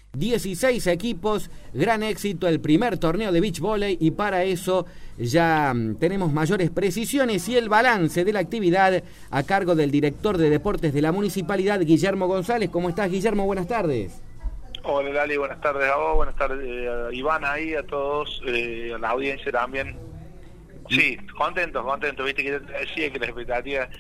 16 equipos, gran éxito el primer torneo de beach volley y para eso ya tenemos mayores precisiones y el balance de la actividad a cargo del director de deportes de la municipalidad, Guillermo González. ¿Cómo estás, Guillermo? Buenas tardes. Hola Lali, buenas tardes a vos, buenas tardes a Iván ahí, a todos, a la audiencia también. Sí, contentos, viste que yo te decía que las expectativas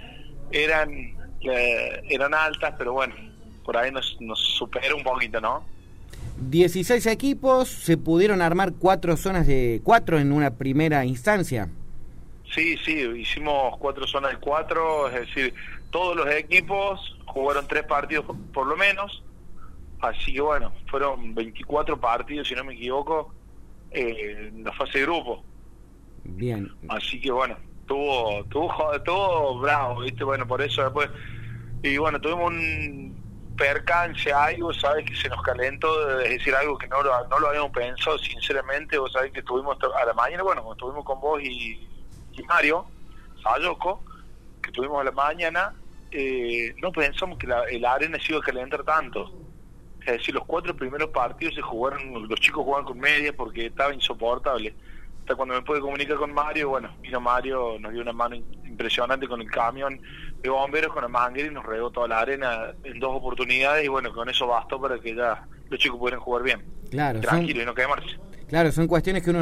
eran altas, pero bueno, por ahí nos supera un poquito, ¿no? 16 equipos, se pudieron armar 4 zonas de 4 en una primera instancia. Sí, hicimos 4 zonas de 4, es decir, todos los equipos jugaron 3 partidos por lo menos, así que bueno, fueron 24 partidos, si no me equivoco, en la fase de grupo. Bien. Así que bueno, estuvo bravo, ¿viste? Bueno, por eso después, y bueno, tuvimos un percance, algo, sabes que se nos calentó, es decir, algo que no lo habíamos pensado, sinceramente. Vos sabés que estuvimos a la mañana, bueno, cuando estuvimos con vos y Mario Sayoco, que estuvimos a la mañana, no pensamos que la arena se iba a calentar tanto. Es decir, los 4 primeros partidos se jugaron, los chicos jugaban con medias porque estaba insoportable. Hasta cuando me pude comunicar con Mario, bueno, vino Mario, nos dio una mano impresionante con el camión de bomberos, con la manguera, y nos regó toda la arena en 2 oportunidades, y bueno, con eso bastó para que ya los chicos pudieran jugar bien. Claro, tranquilo y no quemarse. Claro, son cuestiones que uno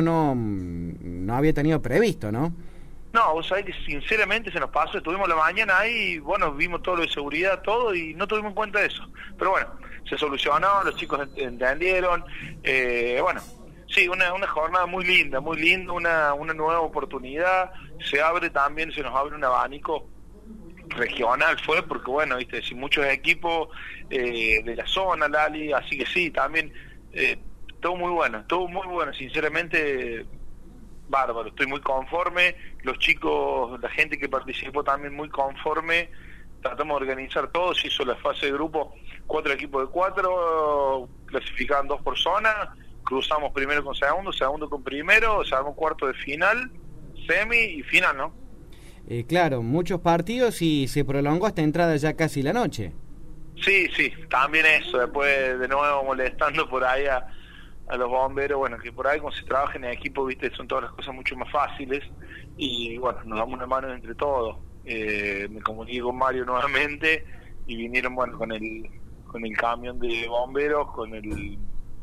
no había tenido previsto, ¿no? No, vos sabés que sinceramente se nos pasó, estuvimos la mañana ahí, y bueno, vimos todo lo de seguridad, todo, y no tuvimos en cuenta eso. Pero bueno, se solucionó, los chicos entendieron, bueno, sí, una jornada muy linda, una nueva oportunidad, se nos abre un abanico regional, porque bueno, viste, si muchos equipos de la zona, Lali, así que sí, también, todo muy bueno, sinceramente, bárbaro, estoy muy conforme, los chicos, la gente que participó también muy conforme, tratamos de organizar todo, se hizo la fase de grupo, 4 equipos de 4, clasificaban 2 por zona, cruzamos primero con segundo con primero, se armó cuarto de final, semi y final, ¿no? Claro, muchos partidos y se prolongó hasta entrada ya casi la noche. Sí, también eso, después de nuevo molestando por ahí a los bomberos, bueno, que por ahí cuando se trabaja en equipo, viste, son todas las cosas mucho más fáciles, y bueno, nos damos una mano entre todos. Me comuniqué con Mario nuevamente, y vinieron, bueno, con el camión de bomberos, con el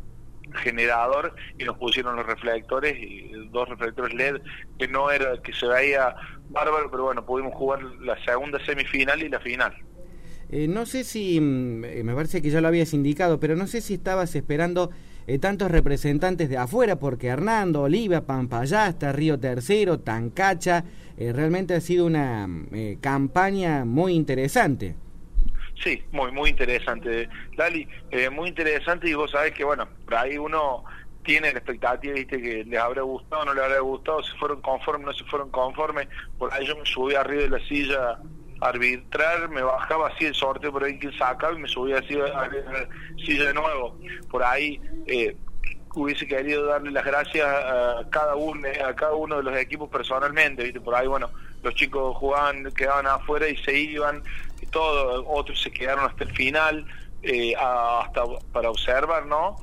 generador, y nos pusieron los reflectores, y 2 reflectores LED, que no era, que se veía bárbaro, pero bueno, pudimos jugar la segunda semifinal y la final. No sé si, me parece que ya lo habías indicado, pero no sé si estabas esperando tantos representantes de afuera, porque Hernando, Oliva, Pampayasta, Río Tercero, Tancacha, realmente ha sido una campaña muy interesante. Sí, muy interesante, Lali, muy interesante, y vos sabés que, bueno, por ahí uno tiene la expectativa, viste, que les habrá gustado, no les habrá gustado, si fueron conformes, no se fueron conformes, por ahí yo me subí arriba de la silla a arbitrar, me bajaba así el sorteo por ahí que sacaba y me subía así a la silla de nuevo, por ahí hubiese querido darle las gracias a cada uno de los equipos personalmente, viste, por ahí, bueno, los chicos jugaban, quedaban afuera y se iban, y todo, otros se quedaron hasta el final, hasta para observar, ¿no?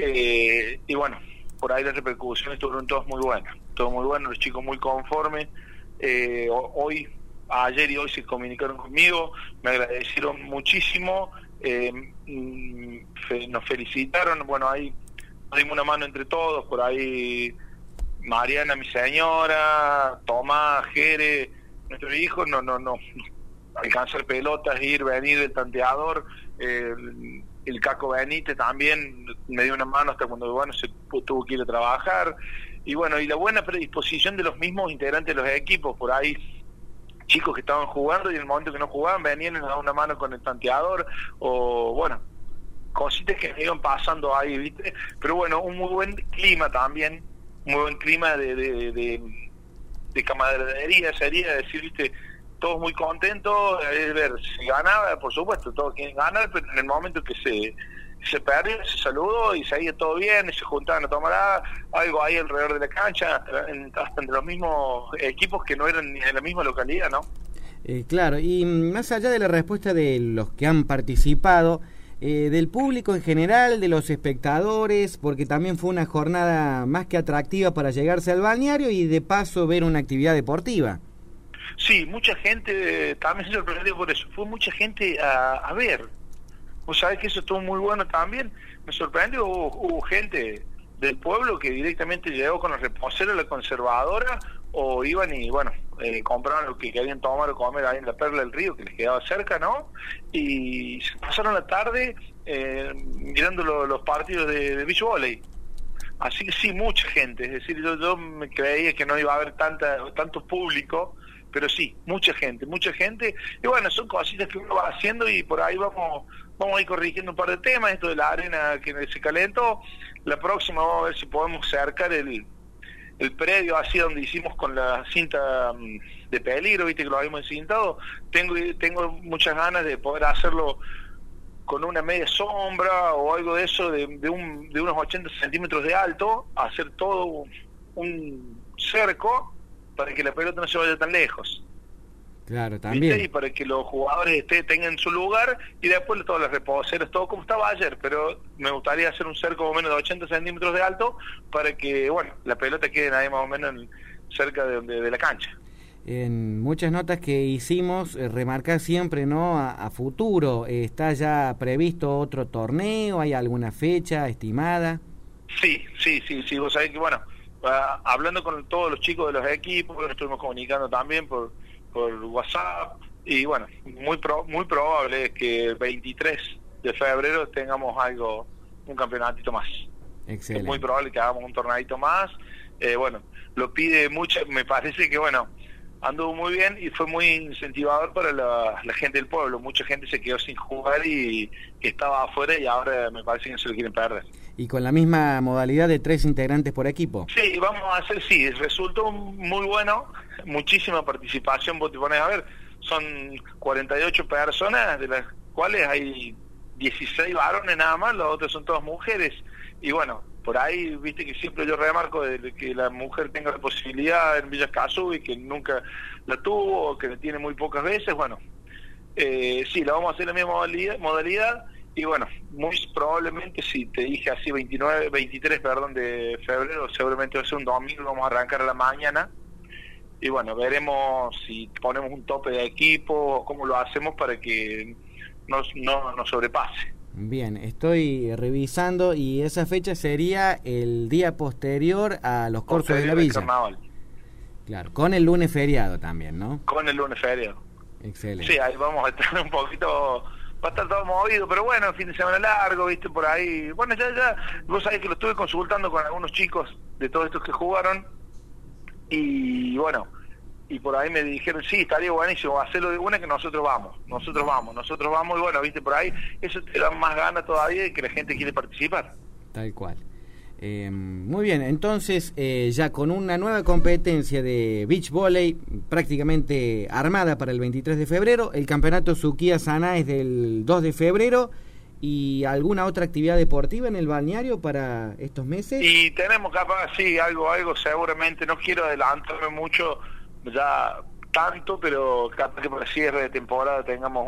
Y bueno, por ahí las repercusiones fueron todas muy buenas, los chicos muy conformes. Ayer y hoy se comunicaron conmigo, me agradecieron muchísimo, nos felicitaron, bueno, ahí nos dimos una mano entre todos, por ahí Mariana, mi señora, Tomás, Jere, nuestro hijo, no alcanzar pelotas, venir del tanteador, el Caco Benítez también me dio una mano hasta cuando, bueno, se tuvo que ir a trabajar, y bueno, y la buena predisposición de los mismos integrantes de los equipos, por ahí chicos que estaban jugando y en el momento que no jugaban venían y nos daban una mano con el tanteador, o bueno, cositas que me iban pasando ahí, ¿viste? Pero bueno, un muy buen clima también, muy buen clima de camaradería, sería decir, ¿viste? Todos muy contentos, ver si ganaba, por supuesto, todos quieren ganar, pero en el momento que se perdió, se saludó y seguía todo bien, y se juntaban a tomar algo ahí alrededor de la cancha, hasta entre los mismos equipos que no eran ni de la misma localidad, ¿no? Claro, y más allá de la respuesta de los que han participado, del público en general, de los espectadores, porque también fue una jornada más que atractiva para llegarse al balneario y de paso ver una actividad deportiva. Sí, mucha gente, también se sorprendió por eso, fue mucha gente a ver. Vos sabés que eso estuvo muy bueno también, me sorprendió, hubo gente del pueblo que directamente llegó con los reposeros de la conservadora, o iban y bueno, compraron lo que querían tomar o comer ahí en la Perla del Río, que les quedaba cerca, ¿no? Y se pasaron la tarde mirando los partidos de beach volley. Así que sí, mucha gente, es decir, yo me creía que no iba a haber tanto público, pero sí, mucha gente, y bueno, son cositas que uno va haciendo y por ahí vamos a ir corrigiendo un par de temas, esto de la arena que se calentó, la próxima vamos a ver si podemos cercar el predio así donde hicimos con la cinta de peligro, viste que lo habíamos encintado, tengo muchas ganas de poder hacerlo con una media sombra o algo de eso, de unos 80 centímetros de alto, hacer todo un cerco para que la pelota no se vaya tan lejos. Claro, también. ¿Viste? Y para que los jugadores tengan su lugar y después todas las reposeras, todo como estaba ayer, pero me gustaría hacer un cerco más o menos de 80 centímetros de alto para que, bueno, la pelota quede ahí más o menos cerca de la cancha. En muchas notas que hicimos, remarcar siempre, ¿no? A futuro, ¿está ya previsto otro torneo? ¿Hay alguna fecha estimada? Sí, vos sabés que, bueno, hablando con todos los chicos de los equipos, nos estuvimos comunicando también por WhatsApp, y bueno, muy probable es que el 23 de febrero tengamos un campeonatito más. Excelente. Es muy probable que hagamos un torneito más, bueno, lo pide mucho, me parece que bueno, anduvo muy bien y fue muy incentivador para la gente del pueblo, mucha gente se quedó sin jugar y que estaba afuera y ahora me parece que no se lo quieren perder. ¿Y con la misma modalidad de 3 integrantes por equipo? Sí, vamos a hacer, sí, resultó muy bueno, muchísima participación, vos te pones a ver, son 48 personas, de las cuales hay 16 varones nada más, los otros son todas mujeres, y bueno, por ahí, viste que siempre yo remarco de que la mujer tenga la posibilidad en Villa Escazú y que nunca la tuvo, o que la tiene muy pocas veces, bueno, sí, la vamos a hacer la misma modalidad. Y bueno, muy probablemente, si te dije así, 23 de febrero, seguramente va a ser un domingo, vamos a arrancar a la mañana. Y bueno, veremos si ponemos un tope de equipo o cómo lo hacemos para que no nos sobrepase. Bien, estoy revisando y esa fecha sería el día posterior a los cursos de la villa. Carnaval. Claro, con el lunes feriado también, ¿no? Con el lunes feriado. Excelente. Sí, ahí vamos a estar un poquito... Va a estar todo movido, pero bueno, fin de semana largo, viste, por ahí. Bueno, ya, vos sabés que lo estuve consultando con algunos chicos de todos estos que jugaron, y bueno, y por ahí me dijeron, sí, estaría buenísimo, hacerlo de una que nosotros vamos, y bueno, viste, por ahí, eso te da más ganas todavía de que la gente quiere participar. Tal cual. Muy bien, entonces ya con una nueva competencia de beach volley prácticamente armada para el 23 de febrero, el campeonato Suquía Saná es del 2 de febrero, ¿y alguna otra actividad deportiva en el balneario para estos meses? Y tenemos capaz, sí, algo seguramente, no quiero adelantarme mucho ya tanto, pero capaz que por el cierre de temporada tengamos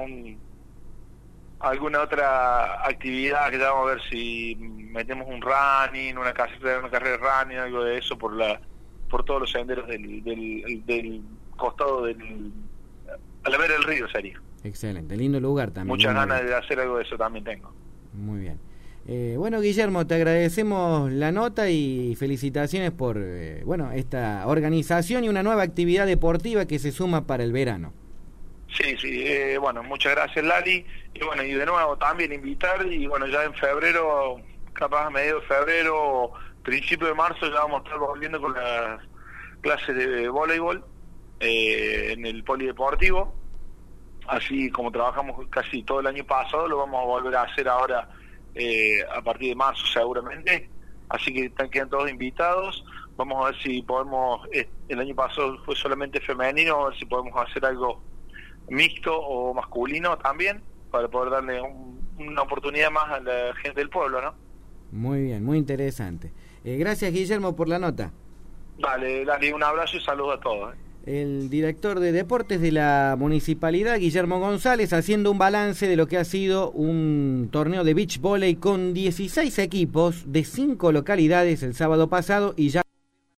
alguna otra actividad que ya vamos a ver si metemos un running, una carrera de running, algo de eso por todos los senderos del costado a la vera del río sería. Excelente, lindo lugar también. Muchas ganas de hacer algo de eso también tengo. Muy bien. Bueno, Guillermo, te agradecemos la nota y felicitaciones por esta organización y una nueva actividad deportiva que se suma para el verano. Sí, bueno, muchas gracias, Lali, y bueno, y de nuevo también invitar, y bueno, ya en febrero, capaz a mediados de febrero, principio de marzo, ya vamos a estar volviendo con las clases de voleibol en el polideportivo, así como trabajamos casi todo el año pasado, lo vamos a volver a hacer ahora a partir de marzo seguramente, así que quedan todos invitados. Vamos a ver si podemos, el año pasado fue solamente femenino, a ver si podemos hacer algo mixto o masculino también, para poder darle una oportunidad más a la gente del pueblo, ¿no? Muy bien, muy interesante. Gracias, Guillermo, por la nota. Dale, un abrazo y saludos a todos. El director de deportes de la municipalidad, Guillermo González, haciendo un balance de lo que ha sido un torneo de beach volley con 16 equipos de 5 localidades el sábado pasado y ya